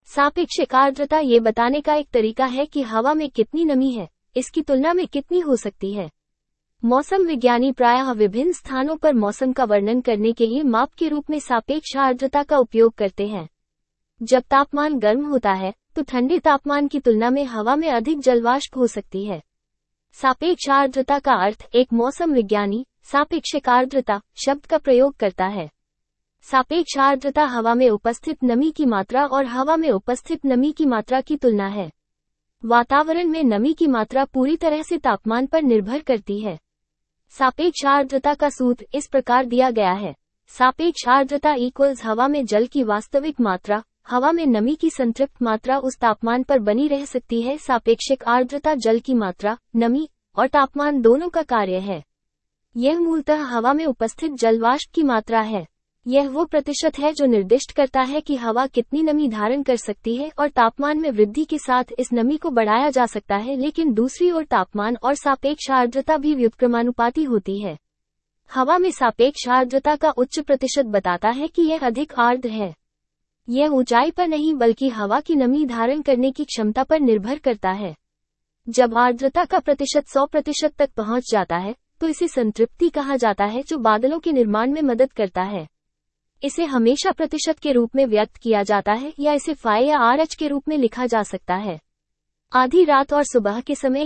सापेक्षिक आर्द्रता ये बताने का एक तरीका है कि हवा में कितनी नमी है, इसकी तुलना में कितनी हो सकती है। मौसम विज्ञानी प्रायः विभिन्न स्थानों पर मौसम का वर्णन करने के लिए माप के रूप में सापेक्ष आर्द्रता का उपयोग करते हैं। जब तापमान गर्म होता है, तो ठंडे तापमान की तुलना में हवा में अधिक जलवाष्प हो सकती है। सापेक्ष आर्द्रता का अर्थ एक मौसम विज्ञानी सापेक्षिक आर्द्रता शब्द का प्रयोग करता है। सापेक्ष आर्द्रता हवा में उपस्थित नमी की मात्रा और हवा में उपस्थित नमी की मात्रा की तुलना है। वातावरण में नमी की मात्रा पूरी तरह से तापमान पर निर्भर करती है। सापेक्ष आर्द्रता का सूत्र इस प्रकार दिया गया है। सापेक्ष आर्द्रता इक्वल्स हवा में जल की वास्तविक मात्रा, हवा में नमी की संतृप्त मात्रा उस तापमान पर बनी रह सकती है। सापेक्षिक आर्द्रता जल की मात्रा, नमी और तापमान दोनों का कार्य है। यह मूलतः हवा में उपस्थित जलवाष्प की मात्रा है। यह वो प्रतिशत है जो निर्दिष्ट करता है कि हवा कितनी नमी धारण कर सकती है और तापमान में वृद्धि के साथ इस नमी को बढ़ाया जा सकता है। लेकिन दूसरी ओर तापमान और सापेक्ष आर्द्रता भी व्युत्क्रमानुपाती होती है। हवा में सापेक्ष आर्द्रता का उच्च प्रतिशत बताता है कि यह अधिक आर्द्र है। यह ऊंचाई पर नहीं बल्कि हवा की नमी धारण करने की क्षमता पर निर्भर करता है। जब आर्द्रता का प्रतिशत 100% तक पहुंच जाता है, तो इसे संतृप्ति कहा जाता है, जो बादलों के निर्माण में मदद करता है। इसे हमेशा प्रतिशत के रूप में व्यक्त किया जाता है या इसे फाई या आरएच के रूप में लिखा जा सकता है। आधी रात और सुबह के समय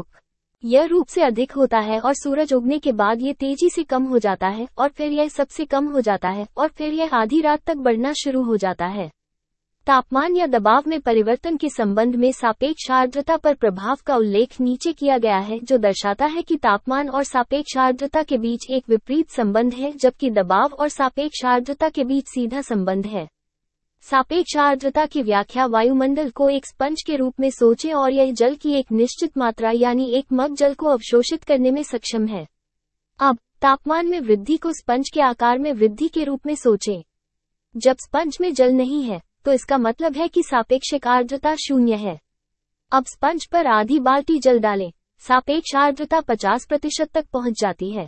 यह रूप से अधिक होता है और सूरज उगने के बाद ये तेजी से कम हो जाता है और फिर यह सबसे कम हो जाता है और फिर यह आधी रात तक बढ़ना शुरू हो जाता है। तापमान या दबाव में परिवर्तन के संबंध में सापेक्ष आर्द्रता पर प्रभाव का उल्लेख नीचे किया गया है, जो दर्शाता है कि तापमान और सापेक्ष आर्द्रता के बीच एक विपरीत संबंध है, जबकि दबाव और सापेक्ष आर्द्रता के बीच सीधा संबंध है। सापेक्ष आर्द्रता की व्याख्या वायुमंडल को एक स्पंज के रूप में सोचें और यह जल की एक निश्चित मात्रा यानी एक मग जल को अवशोषित करने में सक्षम है। अब तापमान में वृद्धि को स्पंज के आकार में वृद्धि के रूप में सोचें। जब स्पंज में जल नहीं है, तो इसका मतलब है कि सापेक्षिक आर्द्रता 0 है। अब स्पंज पर आधी बाल्टी जल डालें, सापेक्ष आर्द्रता 50% तक पहुंच जाती है।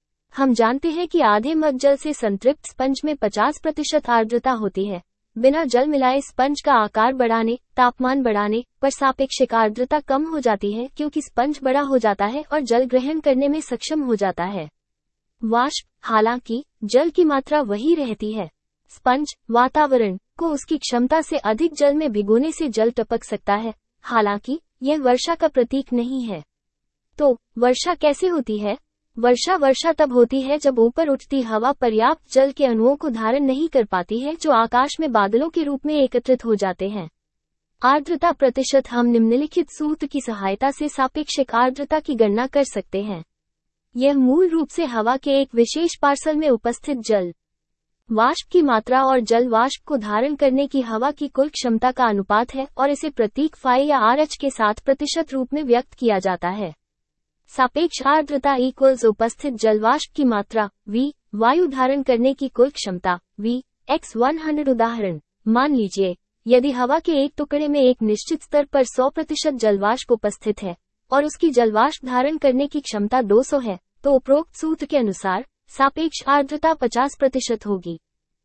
हम जानते हैं कि आधे मग जल से संतृप्त स्पंज में 50% आर्द्रता होती है। बिना जल मिलाए स्पंज का आकार बढ़ाने, तापमान बढ़ाने पर सापेक्षिक आर्द्रता कम हो जाती है, क्योंकि स्पंज बड़ा हो जाता है और जल ग्रहण करने में सक्षम हो जाता है। वाष्प, हालांकि जल की मात्रा वही रहती है। स्पंज वातावरण को उसकी क्षमता से अधिक जल में भिगोने से जल टपक सकता है, हालांकि यह वर्षा का प्रतीक नहीं है। तो वर्षा कैसे होती है? वर्षा तब होती है जब ऊपर उठती हवा पर्याप्त जल के अणुओं को धारण नहीं कर पाती है, जो आकाश में बादलों के रूप में एकत्रित हो जाते हैं। आर्द्रता प्रतिशत हम निम्नलिखित सूत्र की सहायता से सापेक्षिक आर्द्रता की गणना कर सकते हैं। यह मूल रूप से हवा के एक विशेष पार्सल में उपस्थित जल वाष्प की मात्रा और जल वाष्प को धारण करने की हवा की कुल क्षमता का अनुपात है और इसे प्रतीक फाई या आरएच के साथ प्रतिशत रूप में व्यक्त किया जाता है। सापेक्ष आर्द्रता इक्वल्स उपस्थित जल वाष्प की मात्रा V, वायु धारण करने की कुल क्षमता V, x100। उदाहरण, मान लीजिए यदि हवा के एक टुकड़े में एक निश्चित स्तर पर 100% जलवाष्प उपस्थित है और उसकी जलवाष्प धारण करने की क्षमता 200 है, तो उपरोक्त सूत्र के अनुसार सापेक्ष आर्द्रता 50% होगी।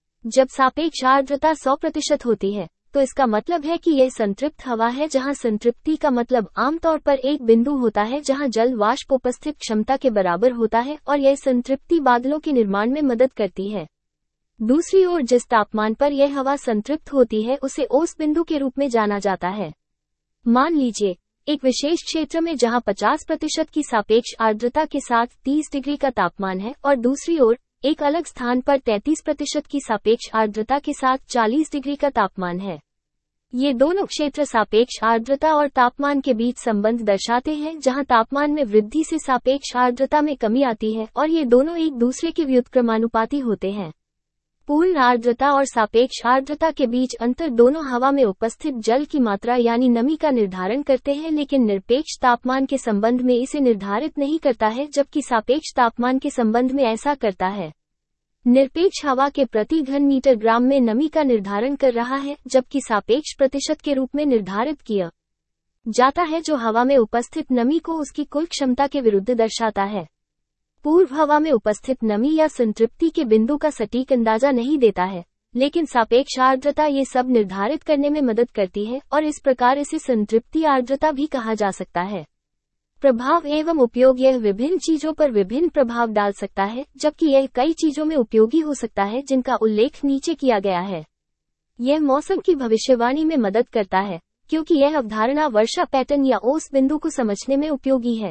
जब सापेक्ष आर्द्रता 100% होती है, तो इसका मतलब है कि यह संतृप्त हवा है, जहां संतृप्ति का मतलब आमतौर पर एक बिंदु होता है जहां जल वाष्प उपस्थित क्षमता के बराबर होता है और यह संतृप्ति बादलों के निर्माण में मदद करती है। दूसरी ओर जिस तापमान पर यह हवा संतृप्त होती है उसे ओस बिंदु के रूप में जाना जाता है। मान लीजिए एक विशेष क्षेत्र में जहां 50% की सापेक्ष आर्द्रता के साथ 30 डिग्री का तापमान है और दूसरी ओर एक अलग स्थान पर 33% की सापेक्ष आर्द्रता के साथ 40 डिग्री का तापमान है। ये दोनों क्षेत्र सापेक्ष आर्द्रता और तापमान के बीच संबंध दर्शाते हैं, जहां तापमान में वृद्धि से सापेक्ष आर्द्रता में कमी आती है और ये दोनों एक दूसरे के व्युत्क्रमानुपाती होते हैं। पूर्ण आर्द्रता और सापेक्ष आर्द्रता के बीच अंतर दोनों हवा में उपस्थित जल की मात्रा यानी नमी का निर्धारण करते हैं, लेकिन निरपेक्ष तापमान के संबंध में इसे निर्धारित नहीं करता है, जबकि सापेक्ष तापमान के संबंध में ऐसा करता है। निरपेक्ष हवा के प्रति घन मीटर ग्राम में नमी का निर्धारण कर रहा है, जबकि सापेक्ष प्रतिशत के रूप में निर्धारित किया जाता है, जो हवा में उपस्थित नमी को उसकी कुल क्षमता के विरुद्ध दर्शाता है। पूर्व हवा में उपस्थित नमी या संतृप्ति के बिंदु का सटीक अंदाजा नहीं देता है, लेकिन सापेक्ष आर्द्रता ये सब निर्धारित करने में मदद करती है और इस प्रकार इसे संतृप्ति आर्द्रता भी कहा जा सकता है। प्रभाव एवं उपयोग। यह विभिन्न चीजों पर विभिन्न प्रभाव डाल सकता है, जबकि यह कई चीजों में उपयोगी हो सकता है जिनका उल्लेख नीचे किया गया है। यह मौसम की भविष्यवाणी में मदद करता है, क्योंकि यह अवधारणा वर्षा पैटर्न या ओस बिंदु को समझने में उपयोगी है।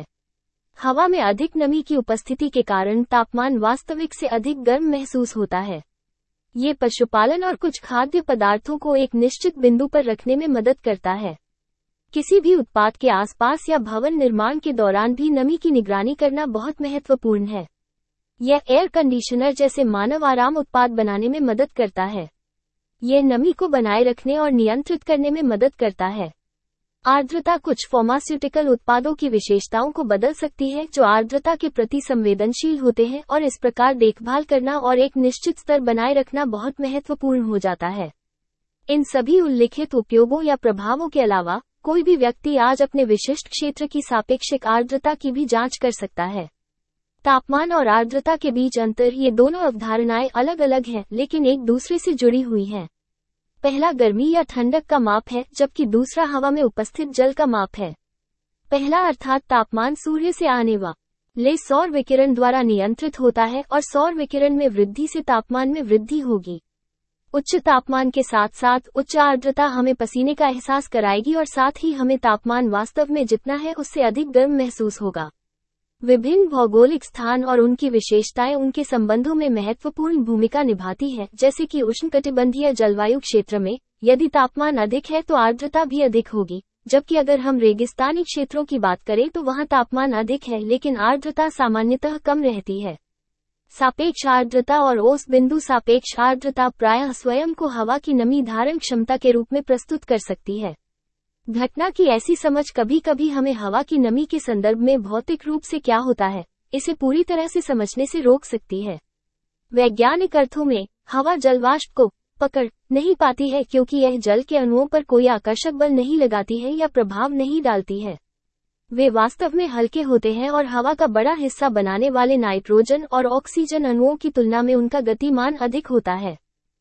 हवा में अधिक नमी की उपस्थिति के कारण तापमान वास्तविक से अधिक गर्म महसूस होता है। ये पशुपालन और कुछ खाद्य पदार्थों को एक निश्चित बिंदु पर रखने में मदद करता है। किसी भी उत्पाद के आसपास या भवन निर्माण के दौरान भी नमी की निगरानी करना बहुत महत्वपूर्ण है। यह एयर कंडीशनर जैसे मानव आराम उत्पाद बनाने में मदद करता है। यह नमी को बनाए रखने और नियंत्रित करने में मदद करता है। आर्द्रता कुछ फार्मास्यूटिकल उत्पादों की विशेषताओं को बदल सकती है जो आर्द्रता के प्रति संवेदनशील होते हैं, और इस प्रकार देखभाल करना और एक निश्चित स्तर बनाए रखना बहुत महत्वपूर्ण हो जाता है। इन सभी उल्लिखित उपयोगों या प्रभावों के अलावा कोई भी व्यक्ति आज अपने विशिष्ट क्षेत्र की सापेक्षिक आर्द्रता की भी जांच कर सकता है। तापमान और आर्द्रता के बीच अंतर। ये दोनों अवधारणाएं अलग अलग हैं, लेकिन एक दूसरे से जुड़ी हुई हैं। पहला गर्मी या ठंडक का माप है, जबकि दूसरा हवा में उपस्थित जल का माप है। पहला अर्थात तापमान सूर्य से आने वाले सौर विकिरण द्वारा नियंत्रित होता है, और सौर विकिरण में वृद्धि से तापमान में वृद्धि होगी। उच्च तापमान के साथ साथ उच्च आर्द्रता हमें पसीने का एहसास कराएगी, और साथ ही हमें तापमान वास्तव में जितना है उससे अधिक गर्म महसूस होगा। विभिन्न भौगोलिक स्थान और उनकी विशेषताएं उनके संबंधों में महत्वपूर्ण भूमिका निभाती है, जैसे कि उष्णकटिबंधीय जलवायु क्षेत्र में यदि तापमान अधिक है तो आर्द्रता भी अधिक होगी, जबकि अगर हम रेगिस्तानी क्षेत्रों की बात करें तो वहां तापमान अधिक है लेकिन आर्द्रता सामान्यतः कम रहती है। सापेक्ष आर्द्रता और ओस बिंदु। सापेक्ष आर्द्रता प्रायः स्वयं को हवा की नमी धारण क्षमता के रूप में प्रस्तुत कर सकती है। घटना की ऐसी समझ कभी कभी हमें हवा की नमी के संदर्भ में भौतिक रूप से क्या होता है इसे पूरी तरह से समझने से रोक सकती है। वैज्ञानिक अर्थों में हवा जलवाष्प को पकड़ नहीं पाती है, क्योंकि यह जल के अणुओं पर कोई आकर्षक बल नहीं लगाती है या प्रभाव नहीं डालती है। वे वास्तव में हल्के होते हैं और हवा का बड़ा हिस्सा बनाने वाले नाइट्रोजन और ऑक्सीजन अणुओं की तुलना में उनका गतिमान अधिक होता है।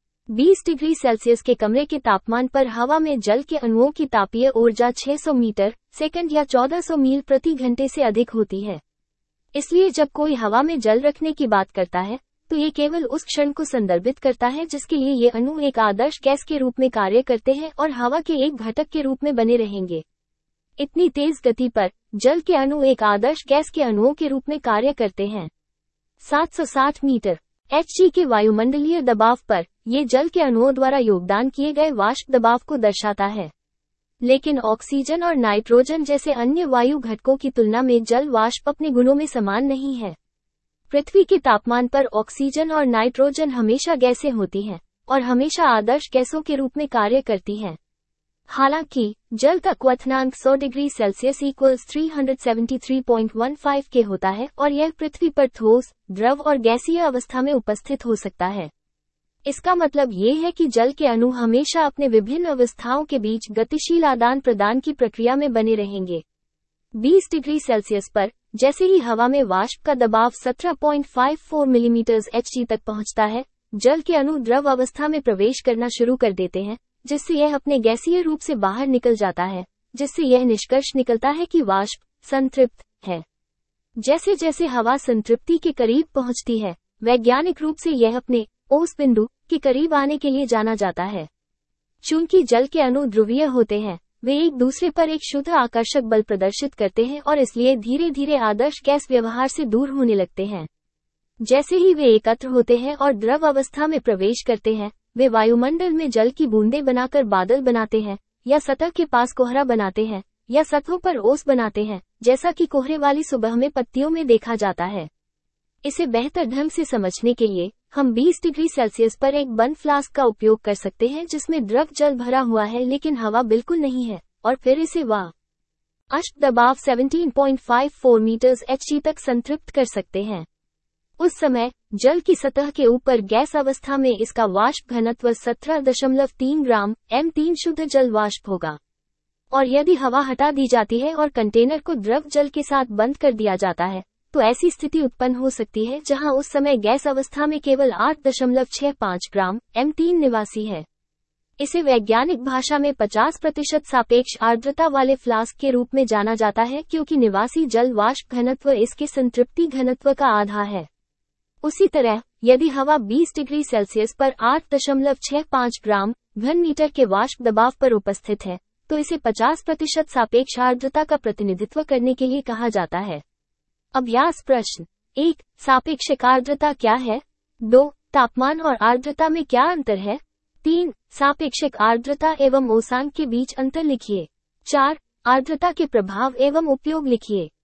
20 डिग्री सेल्सियस के कमरे के तापमान पर हवा में जल के अणुओं की तापीय ऊर्जा 600 मीटर सेकंड या 1400 मील प्रति घंटे से अधिक होती है। इसलिए जब कोई हवा में जल रखने की बात करता है तो ये केवल उस क्षण को संदर्भित करता है जिसके लिए ये अणु एक आदर्श गैस के रूप में कार्य करते हैं और हवा के एक घटक के रूप में बने रहेंगे। इतनी तेज गति पर जल के अणु एक आदर्श गैस के अणुओं के रूप में कार्य करते हैं। 760 मीटर Hg के वायुमंडलीय दबाव पर ये जल के अणुओं द्वारा योगदान किए गए वाष्प दबाव को दर्शाता है। लेकिन ऑक्सीजन और नाइट्रोजन जैसे अन्य वायु घटकों की तुलना में जल वाष्प अपने गुणों में समान नहीं है। पृथ्वी के तापमान पर ऑक्सीजन और नाइट्रोजन हमेशा गैसें होती हैं और हमेशा आदर्श गैसों के रूप में कार्य करती हैं। हालांकि जल का क्वथनांक 100 डिग्री सेल्सियस इक्वल्स 373.15 के होता है और यह पृथ्वी पर ठोस, द्रव और गैसीय अवस्था में उपस्थित हो सकता है। इसका मतलब ये है कि जल के अणु हमेशा अपने विभिन्न अवस्थाओं के बीच गतिशील आदान प्रदान की प्रक्रिया में बने रहेंगे। 20 डिग्री सेल्सियस पर जैसे ही हवा में वाष्प का दबाव 17.54 मिलीमीटर Hg तक पहुंचता है, जल के अणु द्रव अवस्था में प्रवेश करना शुरू कर देते हैं, जिससे यह अपने गैसीय रूप से बाहर निकल जाता है, जिससे यह निष्कर्ष निकलता है कि वाष्प संतृप्त है। जैसे जैसे हवा संतृप्ति के करीब पहुंचती है, वैज्ञानिक रूप से यह अपने ओस बिंदु के करीब आने के लिए जाना जाता है। चूंकि जल के अणु ध्रुवीय होते हैं, वे एक दूसरे पर एक शुद्ध आकर्षक बल प्रदर्शित करते हैं और इसलिए धीरे धीरे आदर्श गैस व्यवहार से दूर होने लगते हैं। जैसे ही वे एकत्र होते हैं और द्रव अवस्था में प्रवेश करते हैं, वे वायुमंडल में जल की बूंदें बनाकर बादल बनाते हैं, या सतह के पास कोहरा बनाते हैं, या सतहों पर ओस बनाते हैं, जैसा कि कोहरे वाली सुबह में पत्तियों में देखा जाता है। इसे बेहतर ढंग से समझने के लिए हम 20 डिग्री सेल्सियस पर एक बंद फ्लास्क का उपयोग कर सकते हैं जिसमें द्रव जल भरा हुआ है लेकिन हवा बिल्कुल नहीं है, और फिर इसे वाष्प दबाव 17.54 मीटर Hg तक संतृप्त कर सकते हैं। उस समय जल की सतह के ऊपर गैस अवस्था में इसका वाष्प घनत्व 17.3 ग्राम m3 शुद्ध जल वाष्प होगा। और यदि हवा हटा दी जाती है और कंटेनर को द्रव जल के साथ बंद कर दिया जाता है, तो ऐसी स्थिति उत्पन्न हो सकती है जहां उस समय गैस अवस्था में केवल 8.65 ग्राम M3 निवासी है। इसे वैज्ञानिक भाषा में 50% सापेक्ष आर्द्रता वाले फ्लास्क के रूप में जाना जाता है, क्योंकि निवासी जल वाष्प घनत्व इसके संतृप्ति घनत्व का आधा है। उसी तरह, यदि हवा 20 डिग्री सेल्सियस पर 8.65 ग्राम घन मीटर के वाष्प दबाव पर उपस्थित है, तो इसे 50% सापेक्ष आर्द्रता का प्रतिनिधित्व करने के लिए कहा जाता है। अभ्यास प्रश्न 1. सापेक्षिक आर्द्रता क्या है? 2. तापमान और आर्द्रता में क्या अंतर है? 3. सापेक्षिक आर्द्रता एवं ओसान के बीच अंतर लिखिए। 4. आर्द्रता के प्रभाव एवं उपयोग लिखिए।